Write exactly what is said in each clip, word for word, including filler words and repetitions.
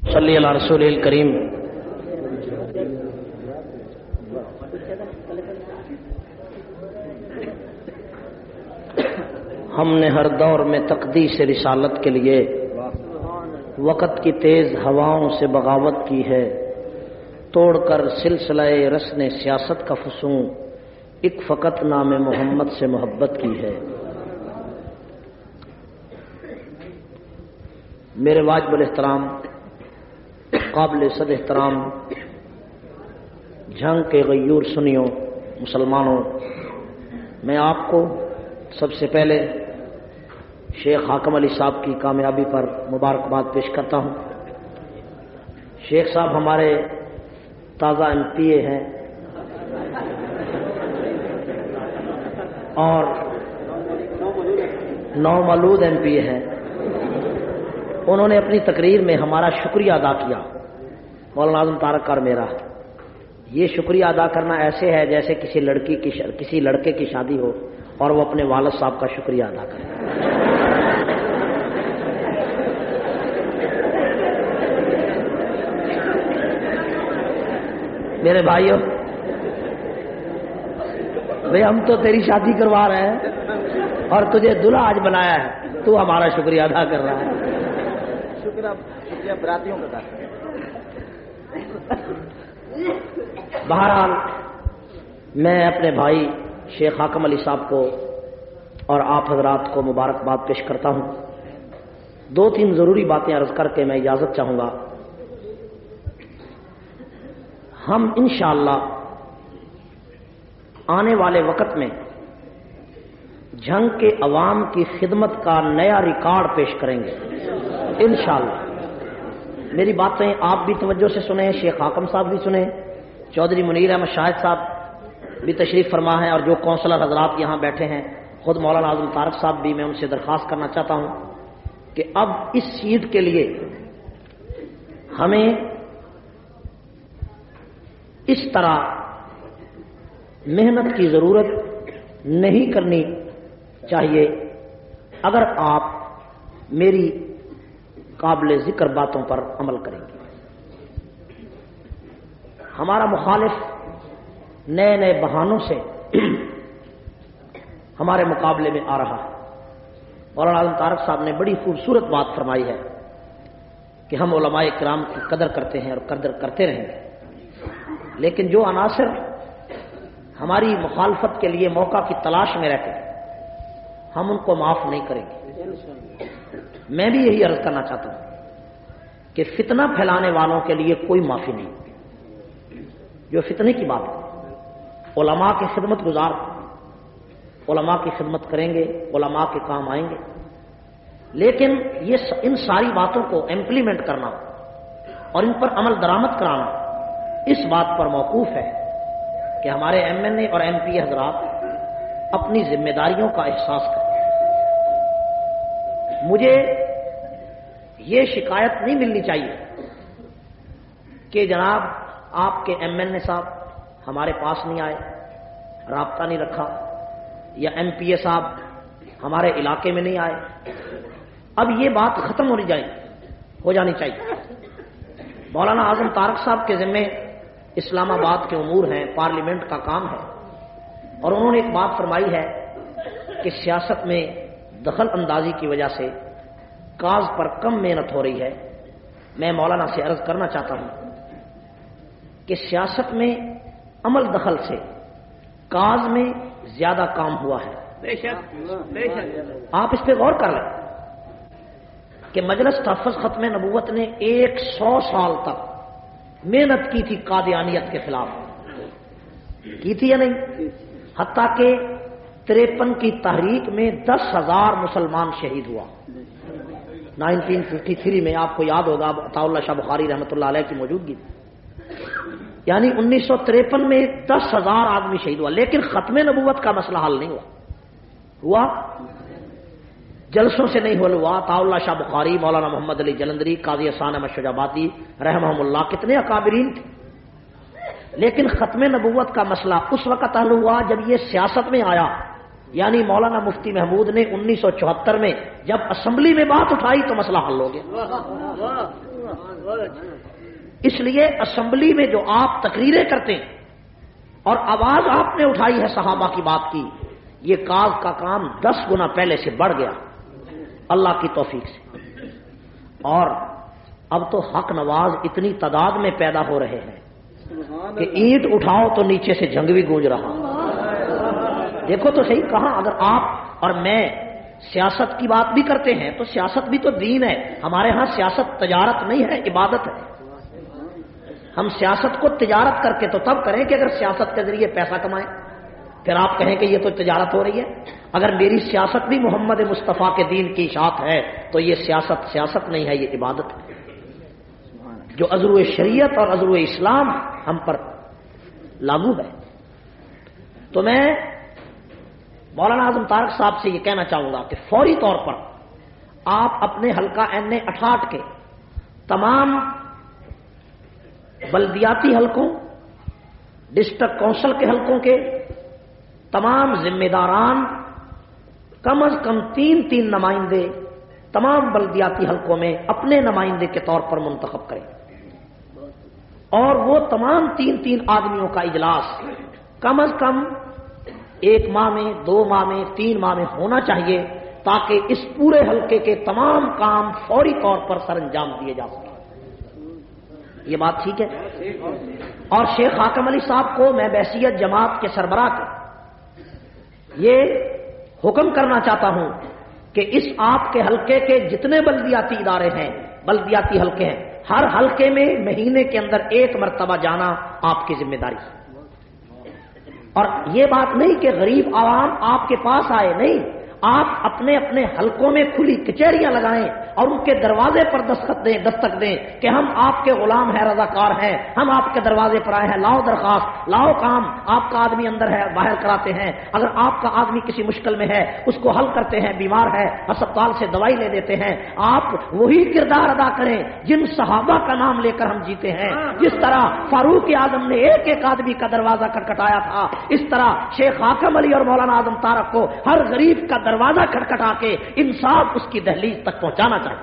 صلی اللہ رسول الکریم۔ ہم نے ہر دور میں تقدیس رسالت کے لیے وقت کی تیز ہواؤں سے بغاوت کی ہے، توڑ کر سلسلہ رسن سیاست کا فسوں ایک فقط نام محمد سے محبت کی ہے۔ میرے واجب الاحترام قابل صد احترام جھنگ کے غیور سنیوں مسلمانوں، میں آپ کو سب سے پہلے شیخ حاکم علی صاحب کی کامیابی پر مبارکباد پیش کرتا ہوں۔ شیخ صاحب ہمارے تازہ ایم پی اے ہیں اور نومولود ایم پی اے ہیں۔ انہوں نے اپنی تقریر میں ہمارا شکریہ ادا کیا، مولانا اعظم طارق اور میرا۔ یہ شکریہ ادا کرنا ایسے ہے جیسے کسی لڑکی کی ش... کسی لڑکے کی شادی ہو اور وہ اپنے والد صاحب کا شکریہ ادا کرے۔ میرے بھائیوں، بھئی ہم تو تیری شادی کروا رہے ہیں اور تجھے دلہا آج بنایا ہے، تو ہمارا شکریہ ادا کر رہا ہے۔ شکریہ شکریہ براتیوں کا۔ بہرحال میں اپنے بھائی شیخ حاکم علی صاحب کو اور آپ حضرات کو مبارکباد پیش کرتا ہوں۔ دو تین ضروری باتیں عرض کر کے میں اجازت چاہوں گا۔ ہم انشاءاللہ آنے والے وقت میں جھنگ کے عوام کی خدمت کا نیا ریکارڈ پیش کریں گے انشاءاللہ۔ میری باتیں آپ بھی توجہ سے سنیں، شیخ حاکم صاحب بھی سنیں، چودھری منیر احمد شاہد صاحب بھی تشریف فرما ہیں، اور جو کونسلر حضرات یہاں بیٹھے ہیں، خود مولانا اعظم طارق صاحب بھی، میں ان سے درخواست کرنا چاہتا ہوں کہ اب اس سیٹ کے لیے ہمیں اس طرح محنت کی ضرورت نہیں کرنی چاہیے اگر آپ میری قابل ذکر باتوں پر عمل کریں گے۔ ہمارا مخالف نئے نئے بہانوں سے ہمارے مقابلے میں آ رہا ہے۔ مولانا اعظم طارق صاحب نے بڑی خوبصورت بات فرمائی ہے کہ ہم علماء کرام کی قدر کرتے ہیں اور قدر کرتے رہیں گے، لیکن جو عناصر ہماری مخالفت کے لیے موقع کی تلاش میں رہتے ہیں ہم ان کو معاف نہیں کریں گے۔ میں بھی یہی عرض کرنا چاہتا ہوں کہ فتنہ پھیلانے والوں کے لیے کوئی معافی نہیں۔ جو فتنے کی بات ہے، علماء کی خدمت گزار علماء کی خدمت کریں گے، علماء کے کام آئیں گے، لیکن یہ ان ساری باتوں کو امپلیمنٹ کرنا اور ان پر عمل درآمد کرانا اس بات پر موقوف ہے کہ ہمارے ایم این اے اور ایم پی حضرات اپنی ذمہ داریوں کا احساس کریں۔ مجھے یہ شکایت نہیں ملنی چاہیے کہ جناب آپ کے ایم این اے صاحب ہمارے پاس نہیں آئے، رابطہ نہیں رکھا، یا ایم پی اے صاحب ہمارے علاقے میں نہیں آئے۔ اب یہ بات ختم ہونی جائے ہو جانی چاہیے۔ مولانا اعظم طارق صاحب کے ذمے اسلام آباد کے امور ہیں، پارلیمنٹ کا کام ہے، اور انہوں نے ایک بات فرمائی ہے کہ سیاست میں دخل اندازی کی وجہ سے کاز پر کم محنت ہو رہی ہے۔ میں مولانا سے عرض کرنا چاہتا ہوں کہ سیاست میں عمل دخل سے کاز میں زیادہ کام ہوا ہے۔ بے شک بے شک آپ اس پہ غور کر لیں کہ مجلس تحفظ ختم نبوت نے ایک سو سال تک محنت کی تھی قادیانیت کے خلاف، کی تھی یا نہیں؟ حتیٰ کہ تریپن کی تحریک میں دس ہزار مسلمان شہید ہوا۔ نائنٹین ففٹی تھری میں آپ کو یاد ہوگا عطا اللہ شاہ بخاری رحمۃ اللہ علیہ کی موجودگی، یعنی انیس سو تریپن میں دس ہزار آدمی شہید ہوا، لیکن ختم نبوت کا مسئلہ حل نہیں ہوا ہوا جلسوں سے نہیں حل ہوا۔ عطا اللہ شاہ بخاری، مولانا محمد علی جلندری، قاضی احسان احمد شجاباتی رحمہم اللہ کتنے اکابرین تھے، لیکن ختم نبوت کا مسئلہ اس وقت حل ہوا جب یہ سیاست میں آیا، یعنی مولانا مفتی محمود نے انیس سو چوہتر میں جب اسمبلی میں بات اٹھائی تو مسئلہ حل ہو گیا۔ اس لیے اسمبلی میں جو آپ تقریریں کرتے ہیں اور آواز آپ نے اٹھائی ہے صحابہ کی بات کی، یہ کاغ کا کام دس گنا پہلے سے بڑھ گیا اللہ کی توفیق سے، اور اب تو حق نواز اتنی تعداد میں پیدا ہو رہے ہیں کہ اینٹ اٹھاؤ تو نیچے سے جنگ بھی گونج رہا۔ دیکھو تو صحیح، کہاں اگر آپ اور میں سیاست کی بات بھی کرتے ہیں تو سیاست بھی تو دین ہے، ہمارے ہاں سیاست تجارت نہیں ہے، عبادت ہے۔ ہم سیاست کو تجارت کر کے تو تب کریں کہ اگر سیاست کے ذریعے پیسہ کمائیں، پھر آپ کہیں کہ یہ تو تجارت ہو رہی ہے۔ اگر میری سیاست بھی محمد مصطفیٰ کے دین کی اشاعت ہے تو یہ سیاست سیاست نہیں ہے، یہ عبادت ہے، جو عذرو شریعت اور عذرو اسلام ہم پر لاگو ہے۔ تو میں مولانا اعظم طارق صاحب سے یہ کہنا چاہوں گا کہ فوری طور پر آپ اپنے حلقہ این اے اٹھاٹھ کے تمام بلدیاتی حلقوں، ڈسٹرکٹ کونسل کے حلقوں کے تمام ذمہ داران کم از کم تین تین نمائندے تمام بلدیاتی حلقوں میں اپنے نمائندے کے طور پر منتخب کریں، اور وہ تمام تین تین آدمیوں کا اجلاس کم از کم ایک ماہ میں، دو ماہ میں، تین ماہ میں ہونا چاہیے تاکہ اس پورے حلقے کے تمام کام فوری طور پر سر انجام دیے جا سکیں۔ یہ بات ٹھیک ہے؟ اور شیخ حاکم علی صاحب کو میں بحیثیت جماعت کے سربراہ کے یہ حکم کرنا چاہتا ہوں کہ اس آپ کے حلقے کے جتنے بلدیاتی ادارے ہیں، بلدیاتی حلقے ہیں، ہر حلقے میں مہینے کے اندر ایک مرتبہ جانا آپ کی ذمہ داری ہے۔ اور یہ بات نہیں کہ غریب عوام آپ کے پاس آئے، نہیں، آپ اپنے اپنے حلقوں میں کھلی کچہریاں لگائیں اور ان کے دروازے پر دستخط دیں دستک دیں کہ ہم آپ کے غلام ہیں، رضاکار ہیں، ہم آپ کے دروازے پر آئے ہیں، لاؤ درخواست، لاؤ کام، آپ کا آدمی اندر ہے باہر کراتے ہیں، اگر آپ کا آدمی کسی مشکل میں ہے اس کو حل کرتے ہیں، بیمار ہے ہسپتال سے دوائی لے دیتے ہیں۔ آپ وہی کردار ادا کریں جن صحابہ کا نام لے کر ہم جیتے ہیں۔ جس طرح فاروق اعظم نے ایک ایک آدمی کا دروازہ کھٹکھٹایا تھا، اس طرح شیخ حاکم علی اور مولانا اعظم طارق کو ہر غریب کا دروازہ کھٹکھٹا کے انصاف اس کی دہلیز تک پہنچانا چاہیے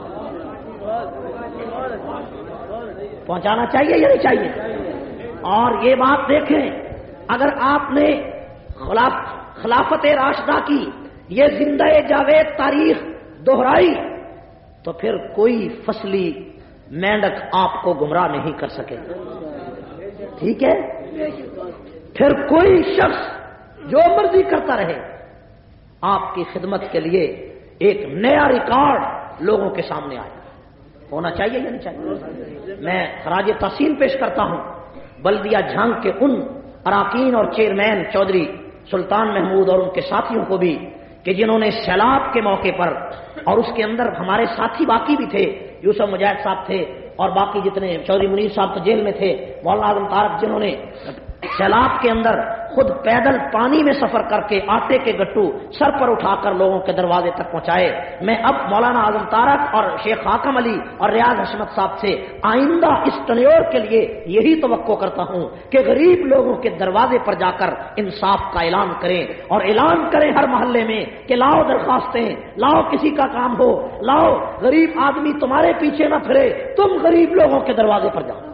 پہنچانا چاہیے یا نہیں چاہیے؟ اور یہ بات دیکھیں، اگر آپ نے خلاف خلافت راشدہ کی یہ زندہ جاوید تاریخ دہرائی تو پھر کوئی فصلی مینڈک آپ کو گمراہ نہیں کر سکے، ٹھیک ہے؟ پھر کوئی شخص جو مرضی کرتا رہے، آپ کی خدمت کے لیے ایک نیا ریکارڈ لوگوں کے سامنے آئے، ہونا چاہیے یا نہیں چاہیے؟ میں خراج تحسین پیش کرتا ہوں بلدیہ جھانگ کے ان اراکین اور چیئرمین چودھری سلطان محمود اور ان کے ساتھیوں کو بھی کہ جنہوں نے سیلاب کے موقع پر، اور اس کے اندر ہمارے ساتھی باقی بھی تھے، یوسف مجاہد صاحب تھے اور باقی جتنے، چودھری منیر صاحب تو جیل میں تھے، مولانا اعظم طارق جنہوں نے سیلاب کے اندر خود پیدل پانی میں سفر کر کے آٹے کے گٹو سر پر اٹھا کر لوگوں کے دروازے تک پہنچائے۔ میں اب مولانا اعظم طارق اور شیخ حاکم علی اور ریاض حشمت صاحب سے آئندہ اس ٹنیور کے لیے یہی توقع کرتا ہوں کہ غریب لوگوں کے دروازے پر جا کر انصاف کا اعلان کریں، اور اعلان کریں ہر محلے میں کہ لاؤ درخواستیں، لاؤ کسی کا کام ہو، لاؤ، غریب آدمی تمہارے پیچھے نہ پھرے، تم غریب لوگوں کے دروازے پر جاؤ۔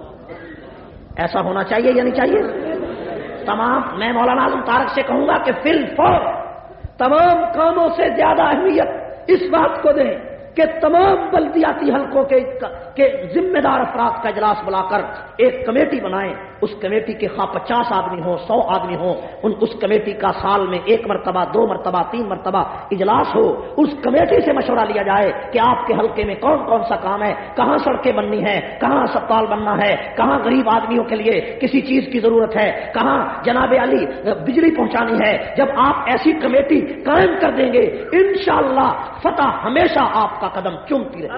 ایسا ہونا چاہیے یا نہیں چاہیے؟ تمام میں مولانا اعظم طارق سے کہوں گا کہ فی الفور تمام کاموں سے زیادہ اہمیت اس بات کو دیں کہ تمام بلدیاتی حلقوں کے کے ذمہ دار افراد کا اجلاس بلا کر ایک کمیٹی بنائیں، اس کمیٹی کے خواہ پچاس آدمی ہوں، سو آدمی ہوں، ان اس کمیٹی کا سال میں ایک مرتبہ، دو مرتبہ، تین مرتبہ اجلاس ہو، اس کمیٹی سے مشورہ لیا جائے کہ آپ کے حلقے میں کون کون سا کام ہے، کہاں سڑکیں بننی ہیں، کہاں اسپتال بننا ہے، کہاں غریب آدمیوں کے لیے کسی چیز کی ضرورت ہے، کہاں جناب علی بجلی پہنچانی ہے۔ جب آپ ایسی کمیٹی قائم کر دیں گے انشاءاللہ فتح ہمیشہ آپ کا قدم چومتی رہے۔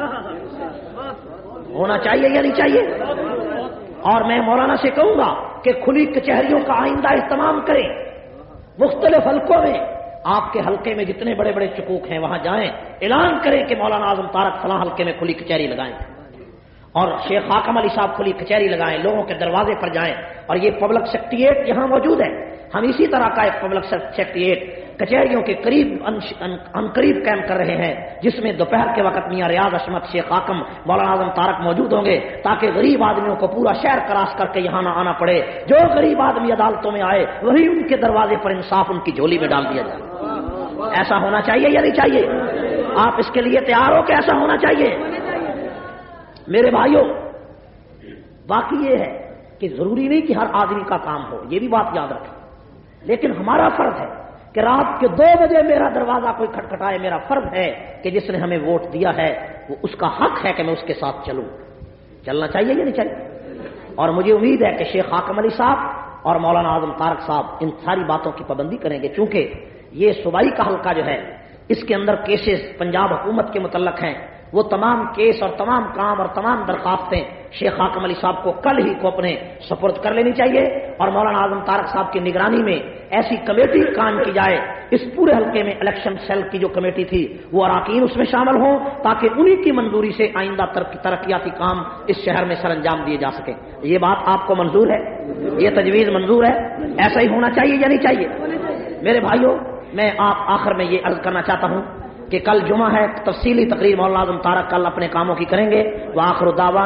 ہونا چاہیے یا نہیں چاہیے؟ اور میں مولانا سے کہوں گا کہ کھلی کچہریوں کا آئندہ اہتمام کریں، مختلف حلقوں میں، آپ کے حلقے میں جتنے بڑے بڑے چکوک ہیں وہاں جائیں، اعلان کریں کہ مولانا اعظم طارق فلاں حلقے میں کھلی کچہری لگائیں، اور شیخ حاکم علی صاحب کھلی کچہری لگائیں، لوگوں کے دروازے پر جائیں۔ اور یہ پبلک سیکریٹریٹ یہاں موجود ہے، ہم اسی طرح کا ایک پبلک سیکریٹریٹ کچہریوں کے قریب ان قریب قائم کر رہے ہیں، جس میں دوپہر کے وقت میاں ریاض عصمت شیخ حاکم مولانا اعظم طارق موجود ہوں گے، تاکہ غریب آدمیوں کو پورا شہر کراس کر کے یہاں نہ آنا پڑے۔ جو غریب آدمی عدالتوں میں آئے وہی ان کے دروازے پر انصاف ان کی جھولی میں ڈال دیا جائے۔ ایسا ہونا چاہیے یا نہیں چاہیے؟ آپ اس کے لیے تیار ہو کہ ایسا ہونا چاہیے؟ میرے بھائیوں، باقی یہ ہے کہ ضروری نہیں کہ ہر آدمی کا کام ہو، یہ بھی بات یاد رکھیں، لیکن ہمارا فرض ہے کہ رات کے دو بجے میرا دروازہ کوئی کھٹکھٹائے، میرا فرض ہے کہ جس نے ہمیں ووٹ دیا ہے وہ اس کا حق ہے کہ میں اس کے ساتھ چلوں۔ چلنا چاہیے یا نہیں چاہیے؟ اور مجھے امید ہے کہ شیخ حاکم علی صاحب اور مولانا اعظم طارق صاحب ان ساری باتوں کی پابندی کریں گے، چونکہ یہ صوبائی کا حلقہ جو ہے اس کے اندر کیسز پنجاب حکومت کے متعلق ہیں، وہ تمام کیس اور تمام کام اور تمام درخواستیں شیخ حاکم علی صاحب کو کل ہی کو اپنے سپرد کر لینی چاہیے، اور مولانا اعظم طارق صاحب کی نگرانی میں ایسی کمیٹی قائم کی جائے، اس پورے حلقے میں الیکشن سیل کی جو کمیٹی تھی وہ اراکین اس میں شامل ہوں، تاکہ انہی کی منظوری سے آئندہ ترقیاتی کام اس شہر میں سر انجام دیے جا سکیں۔ یہ بات آپ کو منظور ہے؟ یہ تجویز منظور ہے؟ ایسا ہی ہونا چاہیے یا نہیں چاہیے؟ میرے بھائیوں، میں آپ آخر میں یہ عرض کرنا چاہتا ہوں کہ کل جمعہ ہے، تفصیلی تقریر مولانا اعظم طارق کل اپنے کاموں کی کریں گے۔ وآخر دعوانا